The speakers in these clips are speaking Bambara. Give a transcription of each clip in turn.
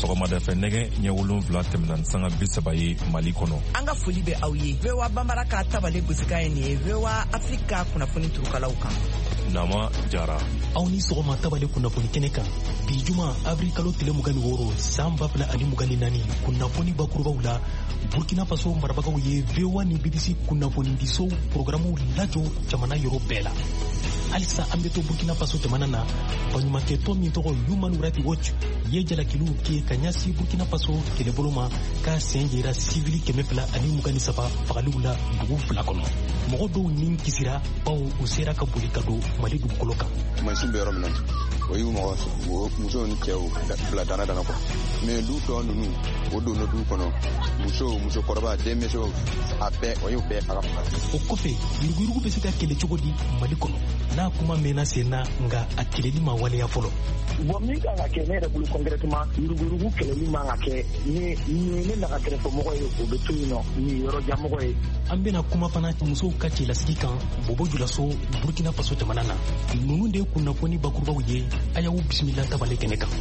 sɔgɔmada fɛ nɛgɛ ɲɛ 7 tɛmɛna sanga 30 ye Mali kɔnɔ. An ka foli bɛ aw ye. VOA Bambara ka tabale gosika ye nin ye VOA Afrika kunnafoni turukalaw kan. Nama Jara. Aw ni sɔgɔma tabale kunnafoni kɛnɛ kan. Bi juma avril kalo tile 26 san 2024 kunnafoni bakurubaw la Burkina Faso marabagaw ye VOA ni BBC kunnafoni diso programu lajɔ jamana yɔrɔ bɛɛ la. Halisa an bɛ to Burkina Faso jamana na baɲumankɛtɔn min tɔgɔ Human Rights Watch ye jalakiliw kɛ ka ɲɛsin Burkina Faso kɛlɛbolo ma k'a sen yera sivili 223 fagaliw la dugu 2 kɔnɔ. Mɔgɔ dɔw ni kisira bawo u sera ka boli ka don Mali dugukolo kan. Mansin bɛ yɔrɔ min na o y'u musow ni cɛw bila dana kɔ mais du tɔ ninnu o donna du kɔnɔ musokɔrɔba denmuso a bɛɛ o y'u bɛɛ faga. O kɔfɛ yuruguyurugu bɛ se ka kɛlɛ cogo di Mali kɔnɔ n'a kuma mɛnna sen na nka a kɛlɛli ma waleya fɔlɔ. Bon min kan ka kɛ ne yɛrɛ bolo concrètement yuruguyurugu kɛlɛli man ka kɛ ni ne naga kɛrɛfɛmɔgɔ ye o bɛ to yen nɔ ni yɔrɔjanmɔgɔ ye. An bɛna kuma fana musow ka cɛlasigi kan Bobo Julaso Burkina Faso jamana na ninnu de ye kunnafoni bakurubaw ye a y'aw bisimila tabale kɛnɛ kan.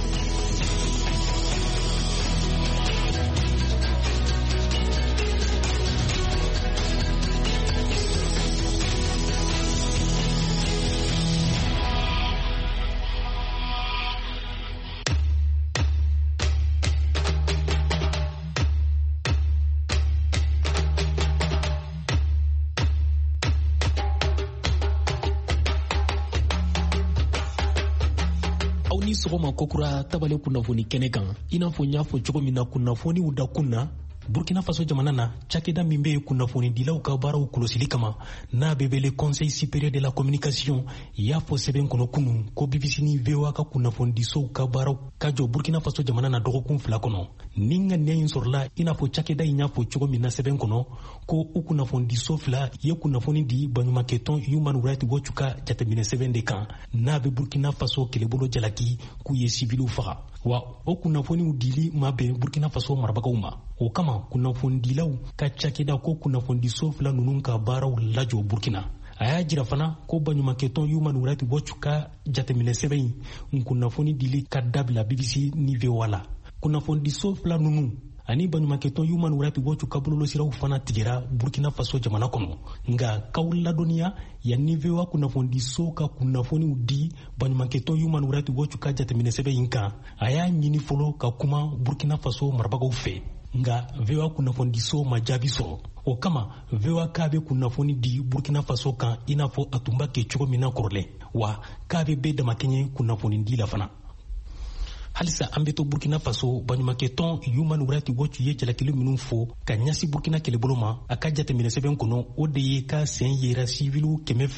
Sɔgɔma kokura tabale kunnafoni kɛnɛ kan i n'a fɔ n y'a fɔ cogo min na kunnafoniw da kun na Burkina Faso jamana na cakɛda min bɛ kunnafoni dilaw ka baaraw kɔlɔsili kama n'a bɛ wele Conseil supérieur de la communication y'a fɔ sɛbɛn kɔnɔ kunun ko BBC ni VOA ka kunnafonidisow ka baaraw ka jɔ Burkina Faso jamana na dɔgɔkun 2 kɔnɔ ni n ka nɛ in sɔrɔla i n'a fɔ cakɛda in y'a fɔ cogo min na sɛbɛn kɔnɔ ko u kunnafonidiso 2 ye kunnafoni di baɲumankɛtɔn Human Rights Watch ka jateminɛ sɛbɛn de kan n'a bɛ Burkina Faso kɛlɛbolo jalaki k'u ye siviliw faga wa o kunnafoniw dili ma bɛn Burkina Faso marabagaw ma o kama kunnafonidilaw ka cakɛda ko kunnafonidiso 2 ninnu ka baaraw lajɔ Burkina. A y'a jira fana ko baɲumankɛtɔn Human Rights Watch ka jateminɛ sɛbɛn in kunnafoni dili ka dabila BBC ni VOA la. Kunnafonidiso 2 ninnu ani baɲumankɛtɔn Human Rights Watch ka bɔlɔlɔsiraw fana tigɛra Burkina Faso jamana kɔnɔ nka k'aw ladɔnniya yanni VOA kunnafonidiso ka kunnafoniw di baɲumankɛtɔn Human Rights Watch ka jateminɛ sɛbɛn in kan a y'a ɲini fɔlɔ ka kuma Burkina Faso marabagaw fɛ nka VOA kunnafonidiso ma jaabi sɔrɔ o kama VOA k'a bɛ kunnafoni di Burkina Faso kan i n'a fɔ a tun b'a kɛ cogo min na kɔrɔlen wa k'a bɛ bɛɛ damakɛɲɛ kunnafonidi la fana. Halisa an bɛ to Burkina Faso baɲumankɛtɔn Human Rights Watch ye jalakili minnu fɔ ka ɲɛsin Burkina kɛlɛbolo ma a ka jateminɛ sɛbɛn kɔnɔ o de ye ka sen yera siviliw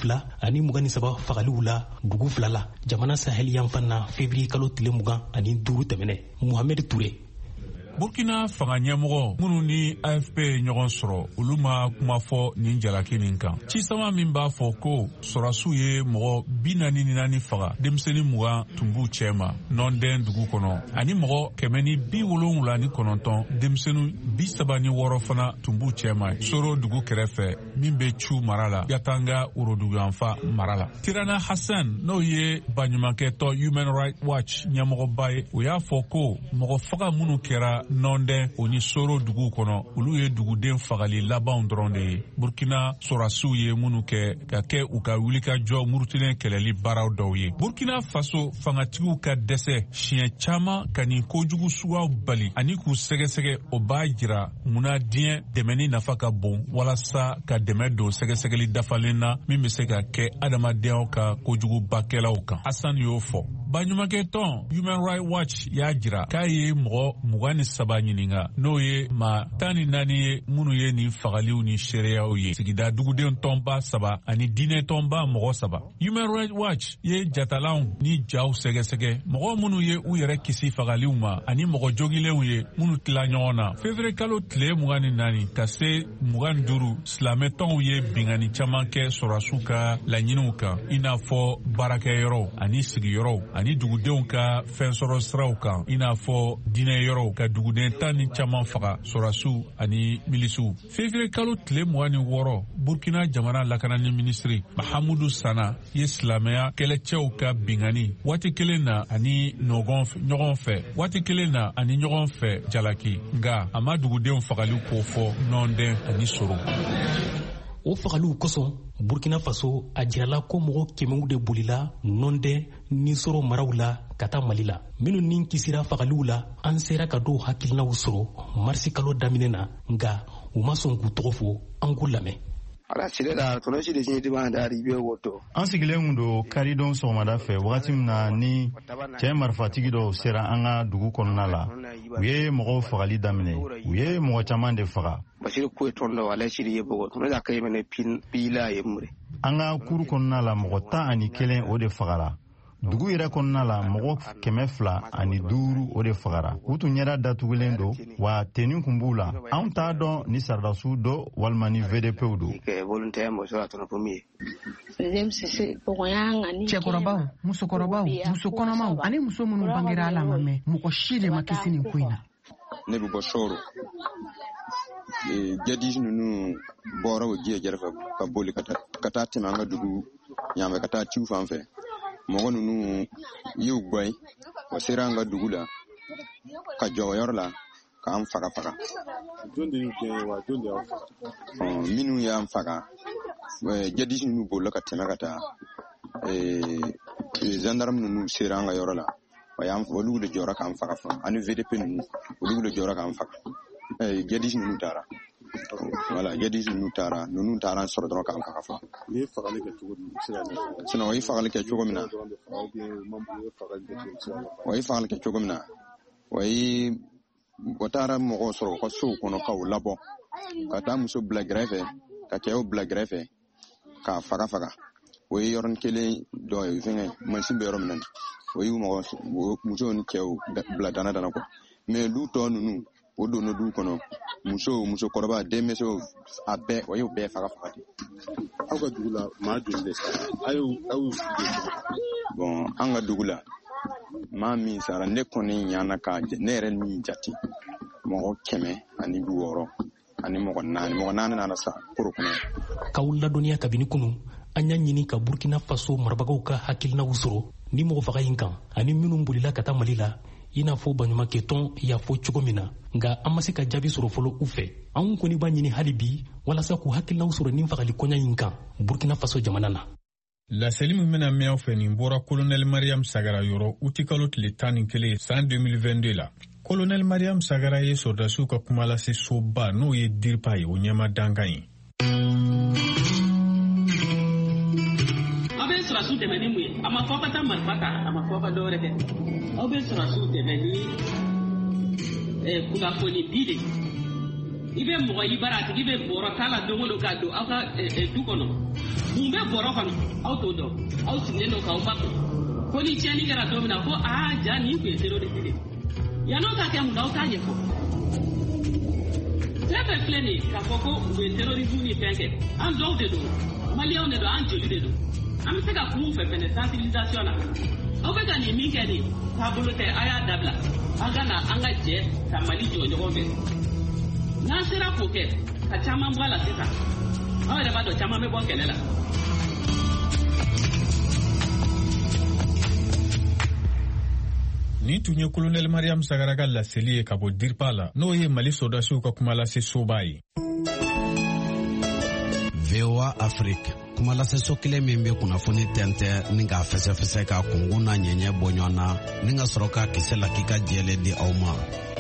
223 fagaliw la dugu 2 la jamana Sahel yanfan na février kalo tile 25 tɛmɛnɛ. Mohamed Touré. Burkina fanga ɲɛmɔgɔ minnu ni AFP ye ɲɔgɔn sɔrɔ olu ma kuma fɔ nin jalaki nin kan. Cisama min b'a fɔ ko sɔrɔsiw ye mɔgɔ 44 faga denmisɛnnin 20 tun b'u cɛ ma nɔndɛn dugu kɔnɔ ani mɔgɔ 179 denmisɛnnin 36 fana tun b'u cɛ ma Soro dugu kɛrɛfɛ min bɛ Cu mara la Yatanga Woroduguyanfa mara la. Tirana Hassan n'o ye baɲumankɛtɔn Human Rights Watch ɲɛmɔgɔba ye o y'a fɔ ko mɔgɔ faga minnu kɛra nɔndɛn o ni Soro dugu kɔnɔ olu ye duguden fagali labanw dɔrɔn de ye. Burkina sɔrɔsiw ye minnu kɛ ka kɛ u ka wulikajɔ murutilen kɛlɛli baaraw dɔw ye. Burkina Faso fangatigiw ka dɛsɛ siɲɛ caman ka nin kojugu suguyaw bali ani k'u sɛgɛsɛgɛ o b'a jira munna diɲɛ dɛmɛni nafa ka bon walasa ka dɛmɛ don sɛgɛsɛgɛli dafalen na min bɛ se ka kɛ adamadenyaw ka kojugubakɛlaw kan. Hassan y'o fɔ. Baɲumankɛtɔn Human Rights Watch y'a jira k'a ye mɔgɔ 23 ɲininka n'o ye maa 14 ye minnu ye nin fagaliw ni seereyaw ye sigida duguden tɔnba 3 ani diinɛ tɔnba mɔgɔ 3. Human Rights Watch ye jatalanw ni jaw sɛgɛsɛgɛ mɔgɔ minnu ye u yɛrɛ kisi fagaliw ma ani mɔgɔ jogilenw ye minnu tila ɲɔgɔn na. Février kalo tile 24 ka se 25 silamɛtɔnw ye bingani caman kɛ sɔrɔsiw ka laɲiniw kan i n'a fɔ baarakɛyɔrɔw ani sigiyɔrɔw ani dugudenw ka fɛn sɔrɔ siraw kan i n'a fɔ diinɛ yɔrɔw ka duguden 10 ni caman faga sɔrasiw ani milisiw. Février kalo tile 26 Burkina jamana lakanani ministri Mahamudu Sana ye silamɛya kɛlɛcɛw ka bingani waati kelen na ani ɲɔgɔn fɛ waati kelen na ani ɲɔgɔn fɛ jalaki nga a ma dugudenw fagali ko fɔ nɔnden ani soro. O fagaliw kosɔn Burkina Faso a jirala ko mɔgɔ 100 de bolila nɔnden ni soro maraw la ka taa Mali la. Minnu ni kisira fagaliw la an sera ka dɔw hakilinaw sɔrɔ marisi kalo daminɛ na nga u ma sɔn k'u tɔgɔ fɔ an k'u lamɛn. An sigilen do karidon sɔgɔmada fɛ wagati min na ni cɛ marifatigi dɔw sera an ka dugu kɔnɔna la u ye mɔgɔw fagali daminɛ u ye mɔgɔ caman de faga. An ka kuru kɔnɔna la mɔgɔ 11 o de fagara. Dugu yɛrɛ kɔnɔna la mɔgɔ 205 o de fagara. U tun ɲɛda datugulen do wa teni kun b'u la. Anw t'a dɔn ni saridasiw do walima ni VDPw do. Cɛkɔrɔbaw, musokɔrɔbaw, muso kɔnɔmaw ani muso minnu bangera ala ma mɛn mɔgɔ si de ma kisi nin ko in na. Ne bɛ bɔ Soro. Jadis ninnu bɔra o diɲɛ jɛrɛfɛ ka boli ka taa tɛmɛ an ka dugu ɲaamɛ ka taa ciw fan fɛ. Mɔgɔ ninnu y'u gɔn o sera an ka dugu la ka jɔ yɔrɔ la k'an faga. Minnu y'an faga jadis ninnu bolila ka tɛmɛ ka taa gendarme ninnu sera an ka yɔrɔ la olu de jɔra k'an faga ani VDP ninnu olu de jɔra k'an faga. Jadis ninnu taara jadis ninnu taara an sɔrɔ dɔrɔn k'an faga fɔ. Ni fagali kɛ cogo min sinon o ye fagali kɛ cogo min na o taara mɔgɔw sɔrɔ u ka sow kɔnɔ k'u labɔ ka taa muso bila gɛrɛfɛ ka cɛw bila gɛrɛfɛ k'a faga. O ye yɔrɔnin kelen dɔ ye fɛngɛ mansin bɛ yɔrɔ min na o ye musow ni cɛw bila dana quoi mais du tɔ ninnu o donna du kɔnɔ musokɔrɔba denmisɛnw a bɛɛ o y'o bɛɛ faga. Aw ka dugu la maa joli de sara aw bon an ka dugu la maa min sara ne kɔni ɲana ka ne yɛrɛ min jate mɔgɔ 160 ani mɔgɔ 4 nana sa koro kɔnɔ. K'aw ladɔnniya kabini kunu an y'a ɲini ka Burkina Faso marabagaw ka hakilinaw sɔrɔ ni mɔgɔ faga in kan ani minnu bolila ka taa Mali la i n'a fɔ Baɲumankɛ tɔn y'a fɔ cogo min na nka an ma se ka jaabi sɔrɔ fɔlɔ u fɛ. Anw kɔni b'a ɲini hali bi walasa k'u hakilinaw sɔrɔ nin fagali kɔɲa in kan Burkina Faso jamana na. Laseli min bɛna mɛn aw fɛ nin bɔra Colonel Mariam Sagara yɔrɔ uti kalo tile 11 san 2022 la. Colonel Mariam Sagara ye sɔrdasiw ka kuma lase soba n'o ye DIRPA ye o ɲɛma dankan ye. Sɔrɔsiw dɛmɛ ni mun ye a ma fɔ ka taa marifa ta a ma fɔ ka dɔwɛrɛ kɛ aw bɛ sɔrɔsiw dɛmɛ ni kunnafoni di de i bɛ mɔgɔ i bara a tigi bɛ bɔrɔ k'a la don o don k'a don aw ka du kɔnɔ mun bɛ bɔrɔ kɔnɔ aw t'o dɔn aw sigilen don k'aw ba kun ko ni tiɲɛni kɛra don min na ko ja nin tun ye terroriste de yan'o ka kɛ mun aw t'a ɲɛfɔ fɛn fɛn filɛ nin ye k'a fɔ ko u ye terrorisme ni fɛn kɛ an dɔw de don maliyɛnw de don an joli de don. An bɛ se ka kun fɛ fɛnɛ sensibilisation na aw bɛ ka nin min kɛ nin taabolo tɛ a y'a dabila an ka na an ka jɛ ka Mali jɔ ɲɔgɔn fɛ n'an sera k'o kɛ ka caman bɔ a la sisan aw yɛrɛ b'a dɔn caman bɛ bɔ kɛlɛ la. Nin tun ye Colonel Mariam Sagara ka laseli ye ka bɔ DIRPA la n'o ye Mali sɔrdasiw ka kuma lase soba ye. VOA Afrique kumalaseso kelen min bɛ kunnafoni tɛntɛ ni k'a fɛsɛfɛsɛ ka kungun n'a ɲɛɲɛ bɔ ɲɔgɔn na ni ka sɔrɔ ka kisɛ la k'i ka jɛlen di aw ma.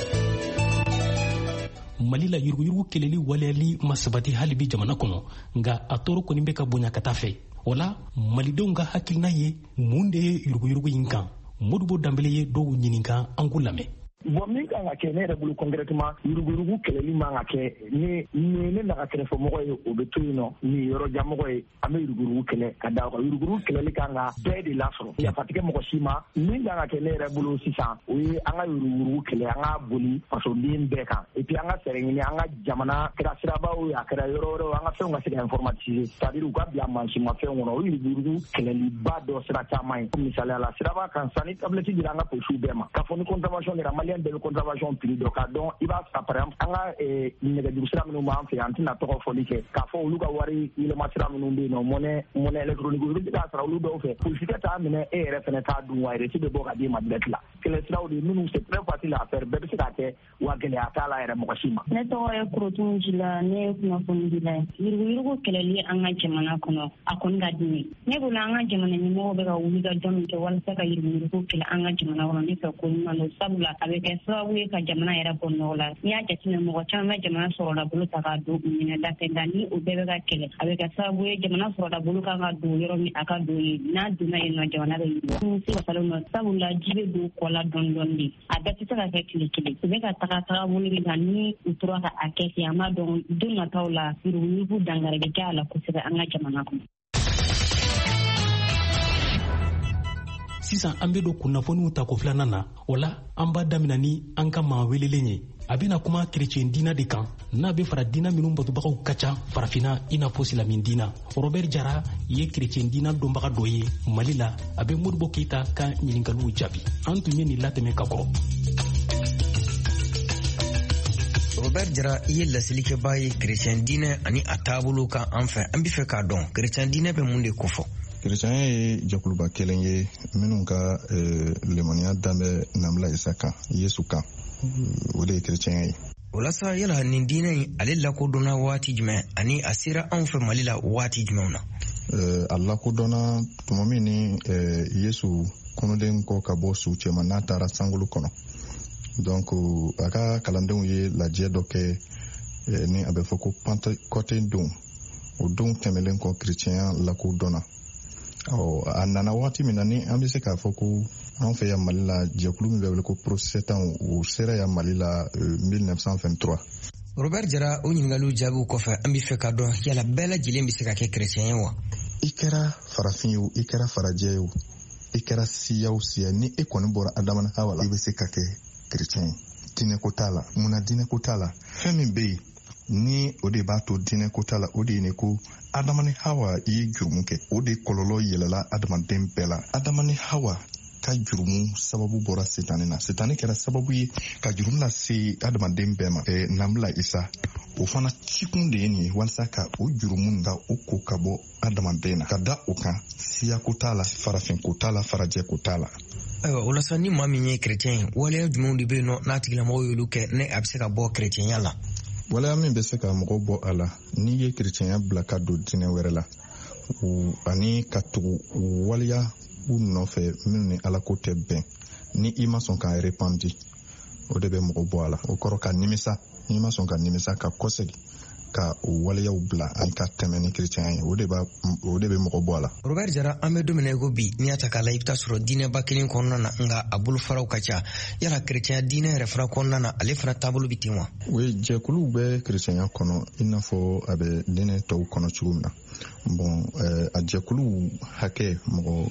Mali la yuruguyurugu kɛlɛli waleyali ma sabati hali bi jamana kɔnɔ nka a tɔɔrɔ kɔni bɛ ka bonya ka taa fɛ. O la malidenw ka hakilina ye mun de ye yuruguyurugu in kan Modibo Dambele ye dɔw ɲininka an k'u lamɛn. bon min kan ka kɛ ne yɛrɛ bolo concrètement yurugurugu kɛlɛli man ka kɛ ne naga kɛrɛfɛmɔgɔ ye o bɛ to yen nɔ ni yɔrɔjanmɔgɔ ye an bɛ yurugurugu kɛlɛ ka da kan yurugurugu kɛlɛli kan ka bɛɛ de lasɔrɔ yafatigɛ mɔgɔ si ma min kan ka kɛ ne yɛrɛ bolo sisan o ye an ka yurugurugu kɛlɛ an ka boli fasoden bɛɛ kan et puis an ka fɛɛrɛ ɲini an ka jamana kɛra sirabaw ye a kɛra yɔrɔ wɛrɛw an ka fɛnw ka se ka informatiser c'est-à-dire u ka bila mansimafɛnw kɔnɔ o yurugurugu kɛlɛliba dɔ sira caman ye misaliya la siraba kan san ni tablette dira an ka polisiw bɛɛ ma k'a fɔ ni contravention kɛra maliyɛn bɛɛ bɛ contravention prix dɔ k'a dɔn i b'a sa par exemple an ka nɛgɛjuru sira minnu b'an fɛ an tɛna tɔgɔ fɔli kɛ k'a fɔ olu ka wari yɛlɛma sira minnu bɛ yen nɔ monnaie électronique olu bɛ se k'a sara olu dɔw fɛ polisikɛ t'a minɛ e yɛrɛ fɛnɛ t'a dun wa reçu bɛ bɔ ka d'i ma direct la kɛlɛ siraw de minnu c'est très facile à faire bɛɛ bɛ se k'a kɛ wa gɛlɛya t'a la yɛrɛ mɔgɔ si ma. Ne tɔgɔ ye Kurotun Jila ne ye kunnafoni dila ye yuruguyurugu kɛlɛli an ka jamana kɔnɔ a kɔni ka di ne ne bolo an ka jamana ɲɛmɔgɔw bɛ ka wuli ka jɔ min kɛ walasa ka yuruguyurugu kɛlɛ an ka jamana kɔnɔ ne fɛ ko ɲuman don sabula a bɛ kɛ sababu ye ka jamana yɛrɛ bɔ nɔgɔ la n'i y'a jateminɛ mɔgɔ caman bɛ jamana sɔrɔla bolo ta k'a don u minɛ da fɛ nka ni o bɛɛ bɛ ka kɛlɛ a bɛ kɛ sababu ye jamana sɔrɔla bolo kan ka don yɔrɔ min a ka don ye n'a donna yen nɔ jamana bɛ yiriwa se wasalen nɔ sabula ji bɛ don kɔ la dɔɔni dɔɔni de a bɛɛ tɛ se ka kɛ tile kelen u bɛ ka taga bolo de kan ni u tora ka a kɛ ten an b'a dɔn don nataw la yuruguyurugu dankari bɛ kɛ a la kosɛbɛ an ka jamana kɔnɔ. sisan an bɛ don kunnafoniw ta ko filanan na o la an b'a damina ni an ka maa welelen ye a bɛna kuma kerecɛn diina de kan n'a bɛ fara diina minnu batobagaw ka ca farafina i n'a fɔ silamɛ diina Robert Jara ye kerecɛn diina dɔnbaga dɔ ye Mali la a bɛ Modibo Keyita ka ɲininkaliw jaabi an tun ye nin latɛmɛ ka kɔrɔ. Robert Jara i ye lasilikɛba ye kerecɛn diinɛ ani a taabolo kan an fɛ an bɛ fɛ k'a dɔn kerecɛn diinɛ bɛ mun de kofɔ. kerecɛnya ye jɛkuluba kelen ye minnu ka lemaniya danbɛ Nabila Isa kan Yesu kan o de ye kerecɛnya ye. Walasa yala nin diinɛ in ale lakodɔnna waati jumɛn ani a sera anw fɛ Mali la waati jumɛnw na. A lakodɔnna tuma min ni Yesu kɔnɔden kɔ ka bɔ su cɛma n'a taara sankolo kɔnɔ donc a ka kalandenw ye lajɛ dɔ kɛ ni a bɛ fɔ ko Pentecôte don o don tɛmɛlen kɔ kerecɛnya lakodɔnna. A nana waati min na ni an bɛ se k'a fɔ ko an fɛ yan Mali la jɛkulu min bɛ wele ko Pro-7 o sera yan Mali la 1923. Robert Jara o ɲininkaliw jaabiw kɔfɛ an bɛ fɛ ka dɔn yala bɛɛ lajɛlen bɛ se ka kɛ kerecɛn ye wa. I kɛra farafin ye o i kɛra farajɛ ye o i kɛra siya o siya ni e kɔni bɔra Adama ni Hawa la i bɛ se ka kɛ kerecɛn ye. Diinɛ ko t'a la munna diinɛ ko t'a la fɛn min bɛ yen ni o de b'a to diinɛ ko t'a la o de ye ne ko Adama ni Hawa i ye jurumu kɛ o de kɔlɔlɔ yɛlɛla adamaden bɛɛ la. Adama ni Hawa ka jurumu sababu bɔra Setani na. Setani kɛra sababu ye ka jurumu lase adamaden bɛɛ ma. Nabila Isa o fana cikun de ye nin ye walasa ka o jurumu da o ko ka bɔ adamaden na ka da o kan siya ko t'a la farafin ko t'a la farajɛ ko t'a la. Ayiwa o la sa ni maa min ye kerecɛn ye waleya jumɛnw de bɛ yen nɔ n'a tigilamɔgɔ y'olu kɛ ne a bɛ se ka bɔ kerecɛnya la. Waleya min bɛ se ka mɔgɔ bɔ a la n'i ye kerecɛnya bila ka don diinɛ wɛrɛ la ani ka tugu waleya u nɔfɛ minnu ni Ala ko tɛ bɛn ni i ma sɔn k'a répandre o de bɛ mɔgɔ bɔ a la o kɔrɔ ka nimisa n'i ma sɔn ka nimisa ka kɔsegi ka o waleyaw bila ani ka tɛmɛ ni kerecɛnya ye o de bɛ mɔgɔ bɔ a la. Robert Jara an bɛ don min na i ko bi n'i y'a ta k'a la i bɛ taa sɔrɔ diinɛba kelen kɔnɔna na nka a bolofaraw ka ca yala kerecɛnya diinɛ yɛrɛ fana kɔnɔna na ale fana taabolo bɛ ten wa. o ye jɛkuluw bɛ kerecɛnya kɔnɔ i n'a fɔ a bɛ diinɛ tɔw kɔnɔ cogo min na bon a jɛkuluw hakɛ mɔgɔ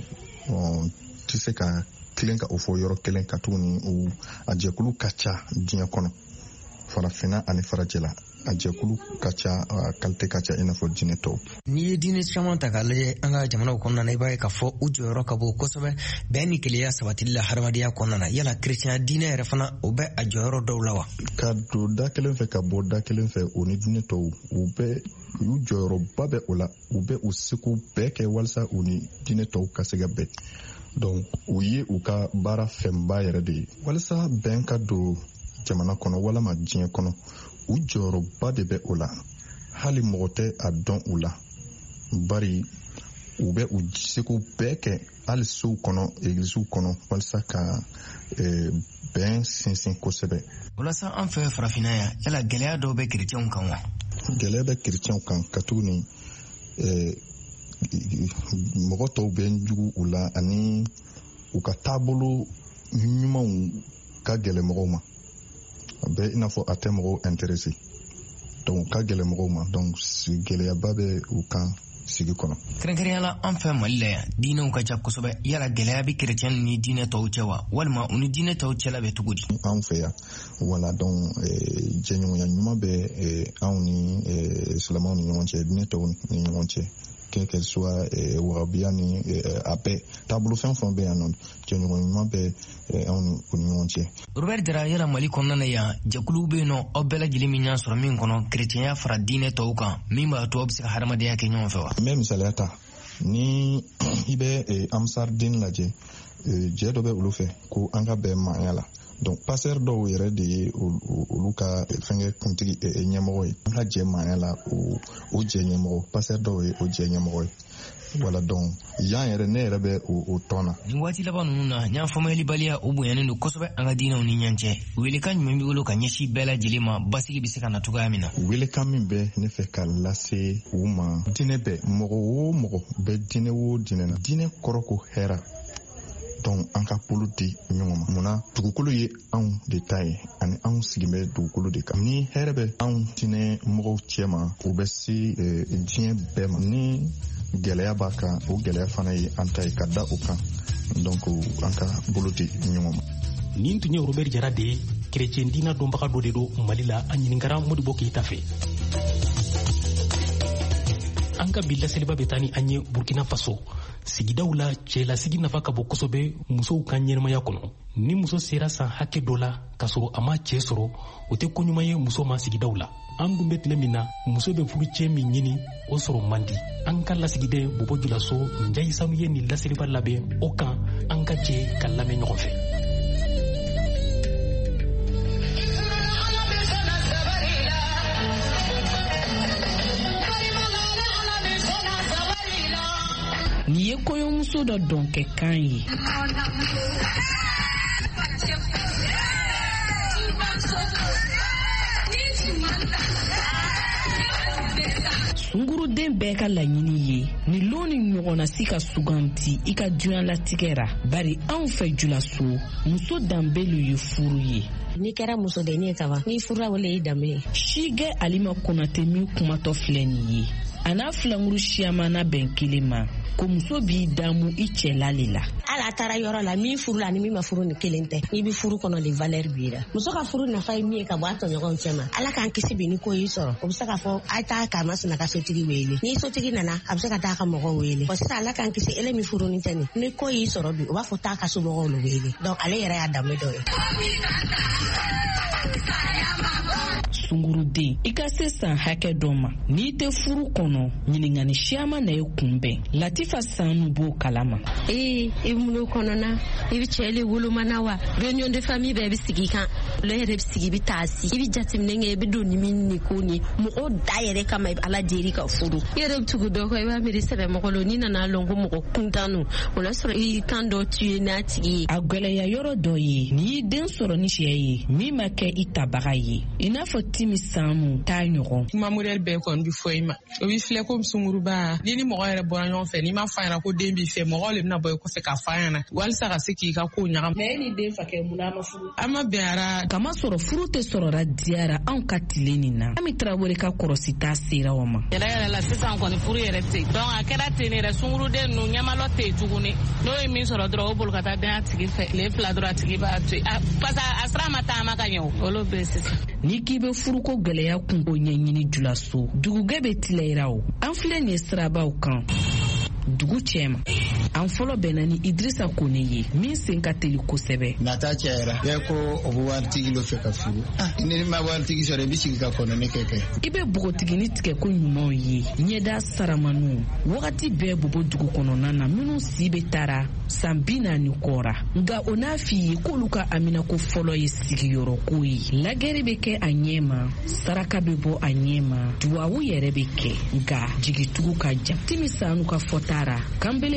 tɛ se ka kelen ka o fɔ yɔrɔ kelen ka tuguni a jɛkulu ka ca diɲɛ kɔnɔ farafina ani farajɛ la a jɛkulu ka ca a kalite ka ca i n'a fɔ diinɛ tɔw. N'i ye diinɛ caman ta k'a lajɛ an ka jamanaw kɔnɔna na i b'a ye k'a fɔ u jɔyɔrɔ ka bon kosɛbɛ bɛn ni kelenya sabatili la hadamadenya kɔnɔna na yala kerecɛnya diinɛ yɛrɛ fana o bɛ a jɔyɔrɔ dɔw la wa. Ka don da kelen fɛ ka bɔ da kelen fɛ o ni diinɛ tɔw u jɔyɔrɔba bɛ o la u bɛ u seko bɛɛ kɛ walasa u ni diinɛ tɔw ka se ka bɛn donc u ye u ka baara fɛnba yɛrɛ de ye walasa bɛn ka don jamana kɔnɔ walama diɲɛ kɔnɔ u jɔyɔrɔba de bɛ o la hali mɔgɔ tɛ a dɔn u la bari u bɛ u seko bɛɛ kɛ hali sow kɔnɔ egilisiw kɔnɔ walasa ka bɛn sinsin kosɛbɛ. Walasa an fɛ farafina yan yala gɛlɛya dɔw bɛ kerecɛnw kan wa. Gɛlɛya bɛ kerecɛnw kan ka tuguni mɔgɔ tɔw bɛ jugu u la ani u ka taabolo ɲumanw ka gɛlɛ mɔgɔw ma a bɛ i n'a fɔ a tɛ mɔgɔw intéressé donc ka gɛlɛ mɔgɔw ma donc gɛlɛyaba bɛ u kan sigi kɔnɔ. Kɛrɛnkɛrɛnyala an fɛ Mali la yan diinɛw ka ca kosɛbɛ yala gɛlɛya bɛ chrétien ni diinɛ tɔw cɛ wa walima u ni diinɛ tɔw cɛla bɛ cogo di? Anw fɛ yan wala donc jɛɲɔgɔnya ɲuman bɛ anw ni silamɛw ni ɲɔgɔn cɛ diinɛ tɔw ni ɲɔgɔn cɛ quel qu'elle soit warabiya ni a bɛɛ taabolo fɛn fɛn bɛ yan nɔ jɛɲɔgɔn ɲuman bɛ anw ni u ni ɲɔgɔn cɛ. Robert Dara yala Mali kɔnɔna na yan jɛkuluw bɛ yen nɔ aw bɛɛ lajɛlen min y'a sɔrɔ min kɔnɔ chrétienya fara diinɛ tɔw kan min b'a to aw bɛ se ka hadamadenya kɛ ɲɔgɔn fɛ wa? N bɛ misaliya ta ni i bɛ Amsar den lajɛ jɛ dɔ bɛ olu fɛ ko an ka bɛn maaya la donc pasteur dɔw yɛrɛ de ye olu ka fɛngɛ kuntigi ɲɛmɔgɔ ye an ka jɛ maaya la o jɛ ɲɛmɔgɔ pasteur dɔw ye o jɛ ɲɛmɔgɔ ye wala donc yan yɛrɛ ne yɛrɛ bɛ o tɔn na. Nin waati laban ninnu na ɲa faamuyalibaliya o bonyanen don kosɛbɛ an ka diinɛw ni ɲɔgɔn cɛ welekan jumɛn b'i bolo ka ɲɛsin bɛɛ lajɛlen ma basigi bɛ se ka na cogoya min na? Welekan min bɛ ne fɛ ka lase u ma diinɛ bɛɛ mɔgɔ o mɔgɔ bɛ diinɛ o diinɛ na diinɛ kɔrɔ ko hɛra donc an ka bolo di ɲɔgɔn ma munna dugukolo ye anw de ta ye ani anw sigilen bɛ dugukolo de kan ni hɛrɛ bɛ anw diinɛ mɔgɔw cɛ ma o bɛ se diɲɛ bɛɛ ma ni gɛlɛya b'a kan o gɛlɛya fana ye an ta ye ka da o kan donc an ka bolo di ɲɔgɔn ma. Nin tun ye Robert Jara de ye chrétien diina dɔnbaga dɔ de don Mali la a ɲininkara Modibo Keyita fɛ. An ka bi laseliba bɛ taa ni an ye Burkina Faso sigidaw la cɛlasigi nafa ka bɔ kosɛbɛ musow ka ɲɛnamaya kɔnɔ ni muso sera san hakɛ dɔ la ka sɔrɔ a ma cɛ sɔrɔ o tɛ koɲuman ye muso ma sigidaw la an dun bɛ tile min na muso bɛ furu cɛ min ɲini o sɔrɔ man di an ka lasigiden Bobo Julaso Njayi Sanu ye nin laseliba labɛn o kan an ka jɛ ka lamɛn ɲɔgɔn fɛ. Ni ye kɔɲɔmuso dɔ dɔnkɛkan ye sunguruden bɛɛ ka laɲini ye ni lon ni ɲɔgɔnna si ka suganti i ka diɲɛlatigɛ ra bari anw fɛ Julaso muso danbelu ye furu ye ni kɛra muso de ne ka ban ni furula wala i danbe ye Shige Alima Konate min kumatɔ filɛ nin ye a n'a filanguru siyamana bɛn kelen ma ko muso b'i damu i cɛla le la ala taara yɔrɔ la min furula ni min ma furu ni kelen tɛ i bi furu kɔnɔ le valeur bira muso ka furu nafa ye min ye ka bɔ a tɔɲɔgɔnw cɛ ma ala k'an kisi bi ni ko y'i sɔrɔ o bɛ se ka fɔ a taa k'a masina ka sotigi wele ni sotigi nana a bɛ se ka taa ka mɔgɔw wele wa sisan ala k'an kisi ele min furu ni tɛ ni ko y'i sɔrɔ bi o b'a fɔ taa ka somɔgɔw le wele donc ale yɛrɛ y'a danbe dɔ ye. Sunguruden i ka se san hakɛ dɔ ma n'i tɛ furu kɔnɔ ɲininkani siyaman na ye kunbɛn Latifa Sanu b'o kalama. I bolo kɔnɔna i bɛ cɛ le wolomana wa réunion de famille bɛɛ bɛ sigi kan le yɛrɛ bɛ sigi i bɛ taa si i bɛ jateminɛ kɛ i bɛ don ni min ni ko ni mɔgɔ da yɛrɛ kama ala deli ka furu i yɛrɛ bɛ tugu dɔ kɔ i b'a miiri sɛbɛ mɔgɔ lo n'i nana lɔn ko mɔgɔ kuntan no o la sɔrɔ i kan dɔ tuye n'a tigi ye. A gɛlɛya yɔrɔ dɔ ye n'i y'i den sɔrɔ ni cɛ ye min ma kɛ i tabaga ye i n'a fɔ Timi Sanu t'a ɲɔgɔn. Kuma modèle bɛɛ kɔni bi fɔ i ma o bi filɛ ko sunguruba ni mɔgɔ yɛrɛ bɔra ɲɔgɔn fɛ n'i ma fa ɲɛna ko den b'i fɛ mɔgɔ le bɛna bɔ i kɔfɛ k'a fa ɲɛna walisa ka se k'i ka ko ɲagam. Mais e ni den fa kɛ mun na ma furu an ma bɛn ara kama sɔrɔ furu tɛ sɔrɔra diyara anw ka tile nin na Ami Tarawele ka kɔrɔsi t'a sera o ma. Yɛrɛ la sisan kɔni furu yɛrɛ tɛ donc a kɛra ten yɛrɛ sunguruden ninnu ɲamalɔ tɛ yen tuguni n'o ye min sɔrɔ dɔrɔn o bolo ka taa den a tigi fɛ tile fila dɔrɔn a tigi b'a to yen parce que a sira ma taama ka ɲɛ o olu bɛ sisan. N'i k'i bɛ furuko gɛlɛya kungo ɲɛɲini Julaso dugugɛ bɛ tilayira o an filɛ nin ye sirabaw kan dugu cɛma an fɔlɔ bɛnna ni Idrissa Kone ye min sen ka teli kosɛbɛ. Nata cɛyara bɛɛ ko o bɛ waritigi lo fɛ ka furu ni ma waritigi sɔrɔ i bɛ sigi ka kɔnɔni kɛ i bɛ bogotigini tigɛ ko ɲumanw ye ɲɛda saramanu wagati bɛɛ Bobo dugu kɔnɔna na minnu si bɛ taara san 40 kɔra nka o n'a f'i ye k'olu ka Aminako fɔlɔ ye sigiyɔrɔko ye lagɛrɛ bɛ kɛ a ɲɛma saraka bɛ bɔ a ɲɛma duwawu yɛrɛ bɛ kɛ nka jigitugu ka jan Timi Sanu ka fɔtara kanbelebaw lo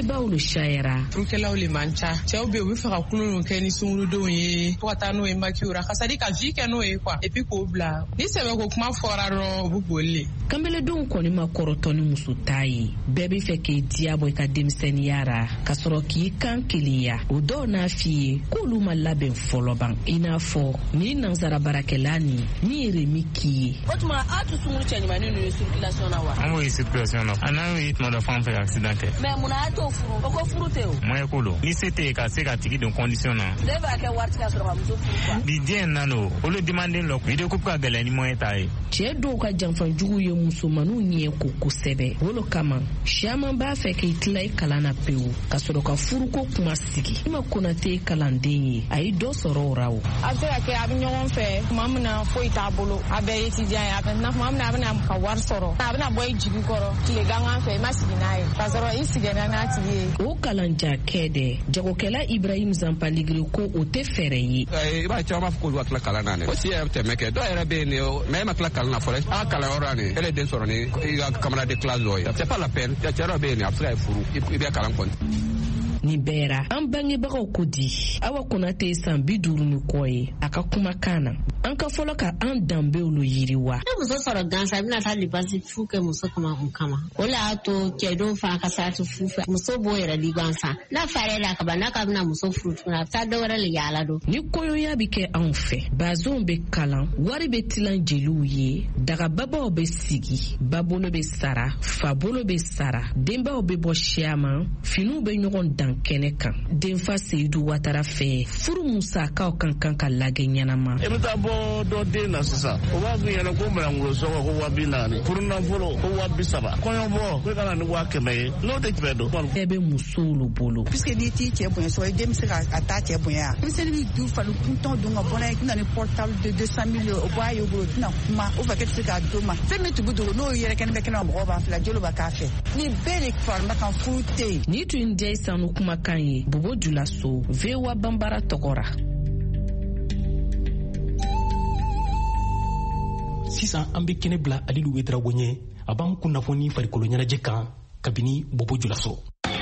cayara. Furukɛlaw le man ca. Cɛw be u be fɛ ka kulon kɛ ni sungurudenw ye fo ka taa n'o ye makiura ka sadi ka vie kɛ n'o ye quoi et puis k'o bila ni sɛbɛko kuma fɔra dɔrɔn u bɛ boli. Kanbɛlɛdenw kɔni ma kɔrɔtɔ ni muso t'a ye. Bɛɛ bɛ fɛ k'i diya bɔ i ka denmisɛnniya ra ka sɔrɔ k'i kan kelenya. O dɔw n'a f'i ye k'olu ma labɛn fɔlɔ ban i n'a fɔ ni nansara baarakɛla ni yɛrɛ min k'i ye. O tuma a tɛ sunguru cɛ ɲuman ninnu ye circulation na wa? An b'o ye circulation na. A n'an y'o tuma dɔ f'an fɛ accident tɛ. Mais mun na a t'o furu? O ko furu tɛ o. Moyen ko don. Ni se tɛ ka se ka tigi don condition na. Ne b'a kɛ wari ka sɔrɔ ka muso furu quoi. Bi diɲɛ na no olu demanden lɔ vidéo coupe ka gɛlɛn ni moyen t'a ye. Cɛ dɔw ka janfanjugu ye musomaninw ɲɛ ko kosɛbɛ. Olu kama caman b'a fɛ k'i tila i kalan na pewu ka sɔrɔ ka furuko kuma sigi. I ma Konate kalanden ye a ye dɔ sɔrɔ o ra o. A bɛ se ka kɛ a bɛ ɲɔgɔn fɛ tuma min na foyi t'a bolo a bɛɛ ye étudiant ye a bɛ na tuma min na a bɛna ka wari sɔrɔ a bɛna bɔ i jigi kɔrɔ tile gangan fɛ i ma sigi n'a ye ka sɔrɔ i sigɛna n'a tigi ye. O kalanja kɛ dɛ jagokɛla Ibrahim Zampaligiri ko o tɛ fɛɛrɛ ye. I b'a caman b'a fɔ k'olu ka tila kalan na ne o si yɛrɛ tɛmɛ kɛ dɔw yɛrɛ bɛ yen mais e ma tila kalan na fɔlɔ a ka kalan yɔrɔ ni e den sɔrɔ ni i ka camarade de classe dɔ ye c'est pas la peine cɛ dɔw bɛ yen a bɛ se ka furu i bɛ kalan kɔni. Nin bɛɛ ra an bangebagaw ko di Awa Konate ye san 50 ni kɔ ye a ka kumakan na an ka fɔlɔ ka an danbew lo yiriwa. Ne muso sɔrɔ gansan bɛna taa libansi fu kɛ muso kama kun kama o le y'a to cɛ dɔw fana ka sira to fu fɛ muso b'o yɛrɛ di gansan n'a fara la ka ban n'a ka bɛna muso furu tuguni a bɛ taa dɔ wɛrɛ le yaala don. Ni kɔɲɔya bɛ kɛ anw fɛ bazɛnw bɛ kalan wari bɛ tilan jeliw ye dagababaw bɛ sigi babolo bɛ sara fabolo bɛ sara denbaw bɛ bɔ siya ma finiw bɛ ɲɔgɔn dan kɛnɛ kan denfa Seyidu Watara fɛ furu musakaw kan ka lagɛ ɲɛnama. E bɛ taa bɔ dɔ den na sisan o b'a f'i ɲɛna ko mɛrɛngolo sɔngɔ ko 400 furunafolo ko 300 kɔɲɔbɔ ko kana ni 100 ye n'o tɛ tɛmɛ don. Bɛɛ bɛ musow lo bolo. Puisque n'i t'i cɛ bonya sɔrɔ i den bɛ se ka taa cɛ bonya. Denmisɛnnin bɛ du fali kuntɔn dun ka bɔ n'a ye na ni portable de 200 000 o b'a ye o bolo tɛna kuma o fɛ k'e tɛ se k'a d'o ma fɛn min tun bɛ dogo n'o yɛrɛ kɛnɛ bɛ kɛnɛ ma mɔgɔw b'a fila jolo b'a k'a fɛ ni bɛɛ de farala kan furu tɛ yen. Ni tun diya sanu kumakan ye Bobo Julaso VOA Bambara tɔgɔra. Sisan an bɛ kɛnɛ bila Alilu Wedrago ɲɛ a b'an kunnafoni farikolo ɲɛnajɛ kan kabini Bobo Julaso.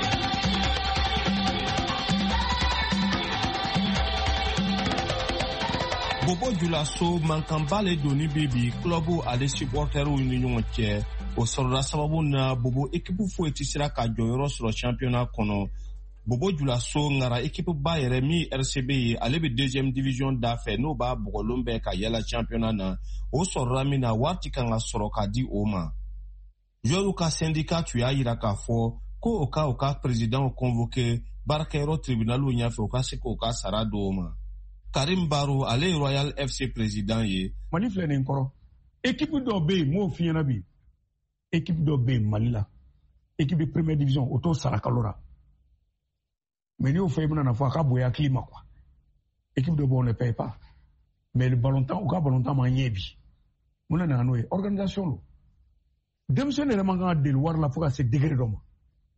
Bobo Julaso mankanba le doni bi club ale supporteru ni ɲɔgɔn cɛ o sɔrɔla sababu na Bobo équipe foyi tɛ sera ka jɔyɔrɔ sɔrɔ championnat kɔnɔ. Bobo Julaso ngara équipe ba yɛrɛ min RCB ye ale bɛ 2e division da fɛ n'o b'a bɔgɔlon bɛɛ ka yala championnat na o sɔrɔla min na waati kan ka sɔrɔ ka di o ma. Joueur ka syndicat tun y'a yira k'a fɔ ko o ka président convoqué baarakɛyɔrɔ tribunalu ɲɛfɛ o ka se k'o ka sara do o ma. Karim Baro ale ye Royal FC président ye. Mali filɛ nin kɔrɔ équipe dɔ bɛ yen m'o f'i ɲɛna bi équipe dɔ bɛ yen Mali la équipe première division o t'o sara kalo la. Mais ni o fɛ i bɛna na fɔ a ka bonya hakili ma quoi équipe dɔ bɛ on ne paye pas mais le ballontan o ka ballontan ma ɲɛ bi mun na n'o ye organisation lo denmisɛnnin yɛrɛ man kan ka deli wari la fo ka se degré dɔ ma.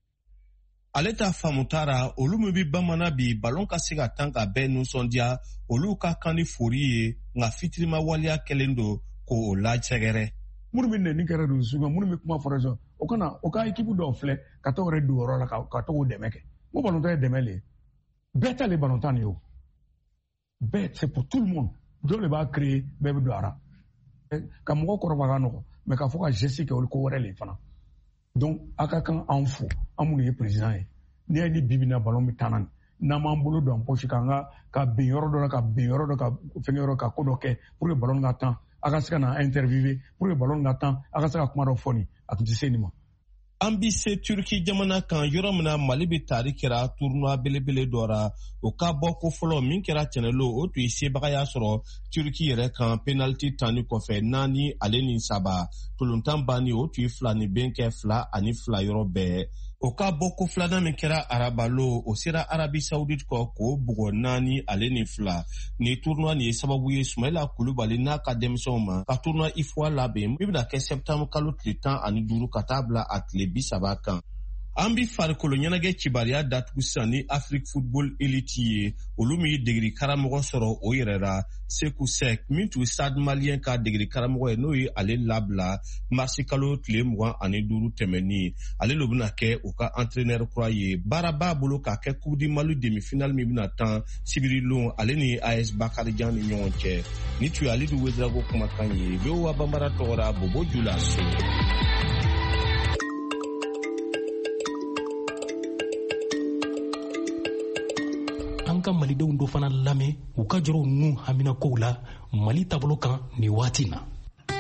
Ale ta faamu taara olu min bɛ bamanan bi ballon ka se ka tan ka bɛɛ nisɔndiya olu ka kan ni fori ye nka fitirima waleya kɛlen don k'o lajɛgɛrɛ. Minnu bɛ nɛni kɛra don sugu minnu bɛ kuma fɔra sɔn o ka équipe dɔw filɛ ka t'o yɛrɛ don yɔrɔ la ka t'o dɛmɛ kɛ. Mo ballontan ye dɛmɛ le bɛɛ t'ale ballontan de ye o bɛɛ c'est pour tout le monde dɔ de b'a créer bɛɛ bɛ don a la ka mɔgɔ kɔrɔba ka nɔgɔ mais ka fɔ ka geste kɛ olu ko wɛrɛ le fana donc a ka kan anw fo an minnu ye président ye n'i y'a ni bibi na ballon bɛ taa na n'an m'an bolo don an poche kan ka ben yɔrɔ dɔ la ka ben yɔrɔ dɔ ka fɛngɛ yɔrɔ ka ko dɔ kɛ pour que ballon ka tan a ka se ka na interviewer pour que ballon ka tan a ka se ka kuma dɔ fɔ nin a tun tɛ se nin ma. An bi se Turki jamana kan yɔrɔ min na Mali bɛ tari kɛra tournoi belebele dɔ ra o ka bɔ ko fɔlɔ min kɛra tɛnɛlo o tun ye sebagaya sɔrɔ Turki yɛrɛ kan penalty tanni kɔfɛ 4 ale ni 3 tolontan banni o tun ye 2 ni benkɛ 2 ani 2 yɔrɔ bɛɛ o ka bɔ ko filanan min kɛra Arabalo o sera Arabi Saoudite kɔ k'o bugɔ 4 ale ni 2 ni tournoi ni ye sababu ye Sumaila Kulubali n'a ka denmisɛnw ma ka tournoi IFOA labɛn min bɛna kɛ septembre kalo tile 15 ka taa bila a tile 30 kan. an bi farikolo ɲɛnajɛ kibaruya datugu sisan ni Afrique Football Elite ye olu min ye degeli karamɔgɔ sɔrɔ o yɛrɛ la Sekou Sek min tun Stade Malien ka degeli karamɔgɔ ye n'o ye ale labila marisi kalo tile 25 tɛmɛni ale lo bɛna kɛ u ka entraîneur kura ye baara b'a bolo k'a kɛ Coupe du Mali demi-finale min bɛna tan sibirilon ale ni AS Bakarijan ni ɲɔgɔn cɛ ni tun ye Alidu Wedrago kumakan ye VOA Bambara tɔgɔra Bobo Julaso. An ka malidenw dɔ fana lamɛn u ka jɔrɔ nu hamina kow la Mali taabolo kan ni waati na.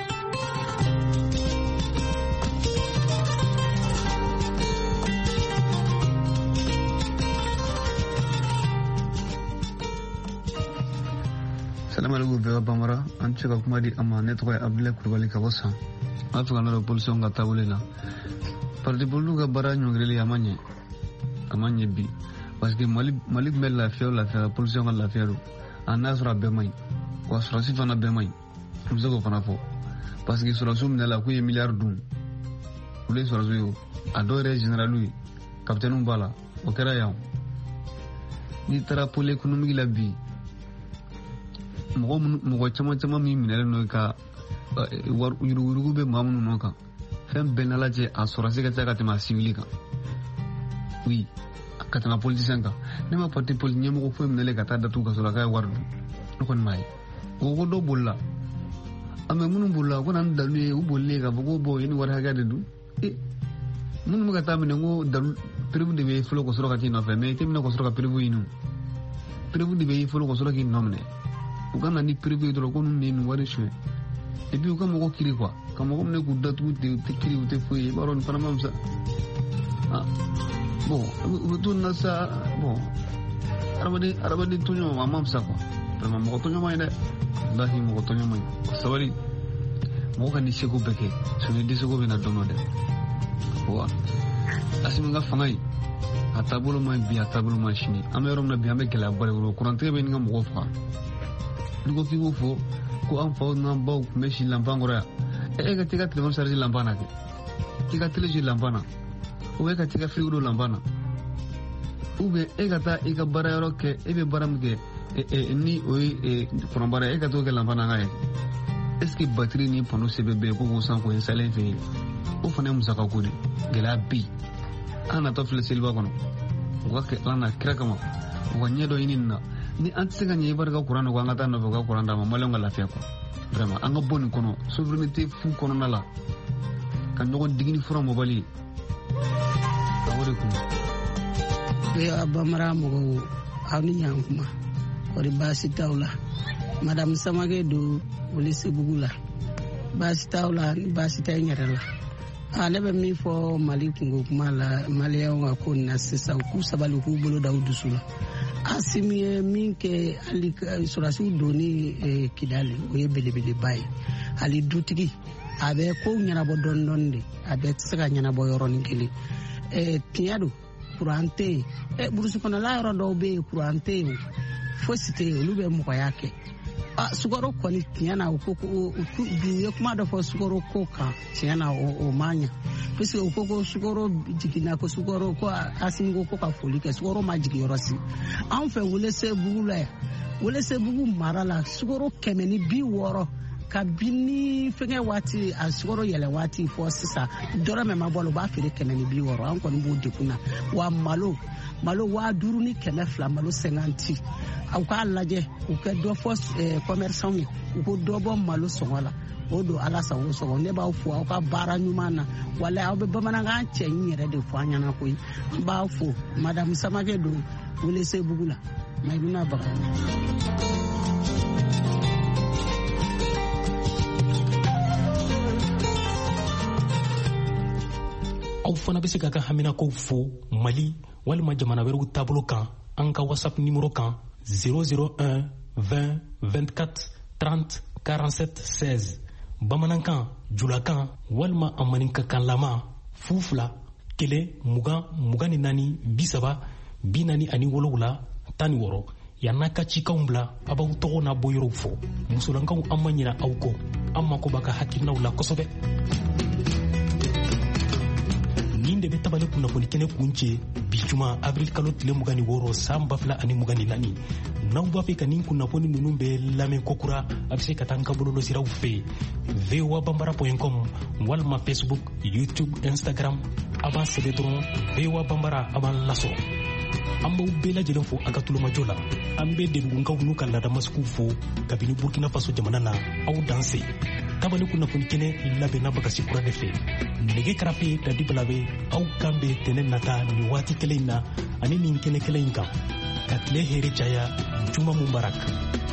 Salam alaikum VOA Bambara, an tɛ se ka kuma di a ma ne tɔgɔ ye Abdulaye Kulubali ka bɔ San. An fɛ ka nɔrɔ polisiw ka taabolo la. Parti politique ka baara ɲɔngirili a ma ɲɛ bi. Parce que Mali tun bɛ lafiya o lafiya polisiw ka lafiya don a n'a sɔrɔ a bɛɛ ma ɲi wa sɔrɔsi fana bɛɛ ma ɲi n bɛ se k'o fana fɔ parce que sɔrɔsiw minɛ la k'u ye miliyari dun olu ye sɔrɔsiw ye a dɔw yɛrɛ ye généraliw ye kapitɛniw b'a la o kɛra yan n'i taara pôle économique la bi mɔgɔ caman min minɛlen don ka yuruguyurugu bɛ maa minnu nɔ kan fɛn bɛɛ n'ala cɛ a sɔrɔsi ka ca ka tɛmɛ a civil kan oui ka tɛmɛ politicien kan ne ma parti politique ɲɛmɔgɔ foyi minɛlen ka taa datugu ka sɔrɔ a ka ye wari dun ne kɔni m'a ye o ko dɔ bolila mais minnu bolila ko na ni dalu ye u bolilen k'a fɔ ko bon i ni wari hakɛ de dun minnu bɛ ka taa minɛ ko dalu prévu de bɛ fɔlɔ ka sɔrɔ ka t'i nɔfɛ mais i tɛ minɛ ka sɔrɔ ka prévu ɲini prévu de bɛ i fɔlɔ ka sɔrɔ k'i nɔ minɛ u ka na ni prévu ye dɔrɔn ko ninnu de ye nin wari suɲɛ et puis u ka mɔgɔ kiri quoi ka mɔgɔ minɛ k'u datugu ten u tɛ kiri u tɛ foyi ye i b'a dɔn nin fana ma fisa bon u bɛ to nin na sa bon adamaden tɔɲɔ a ma fisa quoi vraiment mɔgɔ tɔɲɔ ma ɲi dɛ walahi mɔgɔ tɔɲɔ ma ɲi sabali mɔgɔ ka ni seko bɛɛ kɛ soni dɛsɛko bɛ na dɔn dɛ wa Asimi ka fanga ye a taabolo ma bi a taabolo ma sini an bɛ yɔrɔ min na bi an bɛ gɛlɛyaba de kɔnɔ kurantigɛ bɛ nin ka mɔgɔw faga n'i ko k'i b'o fɔ ko an faw n'an baw tun bɛ si lanpan kɔrɔ yan e ka t'i ka téléphone charger lanpan na kɛ i ka télé jouer lanpan na ou bien ka t'i ka frigo don lanpan na ou bien e ka taa i ka baara yɔrɔ kɛ e bɛ baara min kɛ ni o ye kuran baara e ka t'o kɛ lanpan na ka ye est ce que batterie ni panneau CBB ko k'o san k'o installer fɛ yen o fana ye musaka ko de gɛlɛya bi an natɔ filɛ seliba kɔnɔ u ka kɛ ala na kira kama u ka ɲɛ dɔ ɲini nin na ni an tɛ se ka ɲɛ i bari ka kuran na ko an ka taa nɔfɛ ka kuran d'a ma maliyɛnw ka lafiya kɔ vraiment an ka bɔ nin kɔnɔ souveraineté fu kɔnɔna la ka ɲɔgɔn digini fura mɔbali ka o de kun a bamara mɔgɔw aw ni ɲankuma kɔri baasi t'aw la madame Samake don Welesebugu la baasi t'aw la ni baasi tɛ n yɛrɛ la ne bɛ min fɔ Mali kungo kuma la maliyɛnw ka ko na sisan u k'u sabali k'u bolo da u dusu la Asimi ye min kɛ hali sɔrɔsiw donni Kidali o ye belebeleba ye hali dutigi a bɛ kow ɲɛnabɔ dɔɔni de a bɛ tɛ se ka ɲɛnabɔ yɔrɔnin kelen tiɲɛ don kuran tɛ yen burusi kɔnɔla yɔrɔ dɔw bɛ yen kuran tɛ yen fosi tɛ yen olu bɛ mɔgɔya kɛ sukaro kɔni tiɲɛ na u ko bi u ye kuma dɔ fɔ sukaro ko kan tiɲɛ na o ma ɲɛ puisque u ko sukaro jiginna ko sukaro ko Asimi ko ka foli kɛ sukaro ma jigin yɔrɔ si anw fɛ Welesebugu la yan Welesebugu mara la sukaro 160 kabini fɛngɛ waati a sukaro yɛlɛ waati fɔ sisan dɔrɔmɛ ma bɔ u b'a feere 160 an kɔni b'o dekun na wa malo 500 ni 200 malo 50 aw k'a lajɛ u ka dɔ fɔ commerçant ye u ko dɔ bɔ malo sɔngɔ la o don ala sago sɔgɔ ne b'aw fo aw ka baara ɲuman na wala aw bɛ bamanankan cɛ in yɛrɛ de fɔ an ɲɛna koyi n b'aw fo madame Samake don Welesebugu la Maïmuna Bakari. aw fana bɛ se ka haminakow fo Mali walima jamana wɛrɛw taabolo kan an ka WhatsApp numéro kan 001 20 24 30 47 16 bamanankan julakan walima a maninkakan lama 2 1 20 24 30 47 16 yan'a ka cikaw bila a b'aw tɔgɔ n'a bɔyɔrɔw fɔ musolankaw an ma ɲina aw kɔ an mako b'a ka hakilinaw la kosɛbɛ. nin de bɛ tabale kunnafoni kɛnɛ kunce bi juma avril kalo tile 26 san 2024 n'aw b'a fɛ ka nin kunnafoni ninnu bɛɛ lamɛn kokura a bɛ se ka taa an ka bɔlɔlɔsiraw fɛ voabambara.com walima Facebook, YouTube, Instagram a b'a sɛbɛ dɔrɔn voa bambara a b'an lasɔrɔ. An b'aw bɛɛ lajɛlen fo a ka tulomajɔ la. An bɛ dedugunkaw n'u ka laadamasigiw fo kabini Burkina Faso jamana na aw danse. Tabale kunnafoni kɛnɛ labɛnna Bagasi Kuranɛ fɛ. Nɛgɛ karafe Dadi Bala bɛ aw kan bɛ tɛnɛ nata nin waati kelen in na ani nin kɛnɛ kelen in kan. Ka tile hɛrɛ caya Juma Mubarak.